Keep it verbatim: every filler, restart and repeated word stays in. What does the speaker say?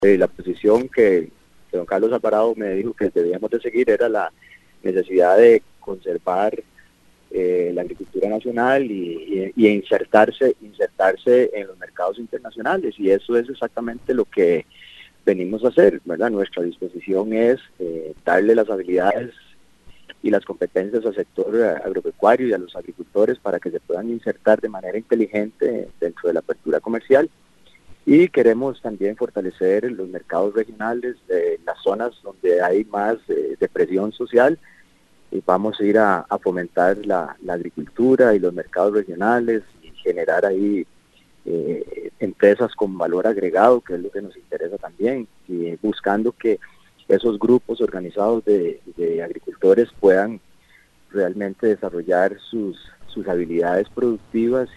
Eh, la posición que, que don Carlos Alvarado me dijo que debíamos de seguir era la necesidad de conservar eh, la agricultura nacional y, y, y insertarse, insertarse en los mercados internacionales, y eso es exactamente lo que venimos a hacer, ¿verdad? Nuestra disposición es eh, darle las habilidades y las competencias al sector agropecuario y a los agricultores para que se puedan insertar de manera inteligente dentro de la apertura comercial. Y queremos también fortalecer los mercados regionales de las zonas donde hay más eh, depresión social, y vamos a ir a, a fomentar la, la agricultura y los mercados regionales y generar ahí eh, empresas con valor agregado, que es lo que nos interesa también, y buscando que esos grupos organizados de, de agricultores puedan realmente desarrollar sus, sus habilidades productivas